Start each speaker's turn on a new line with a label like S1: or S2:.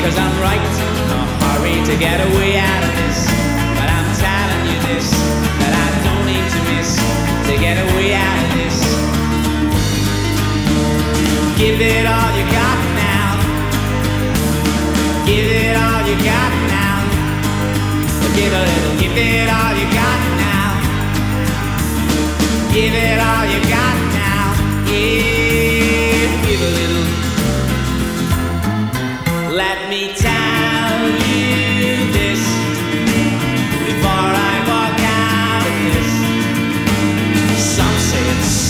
S1: 'cause I'm right in a hurry to get away out of this. But I'm telling you this, that I don't need to miss to get away out of this. Give it all you got now. Give it all you got now. Give a little, give it all you got now. Give it all you got.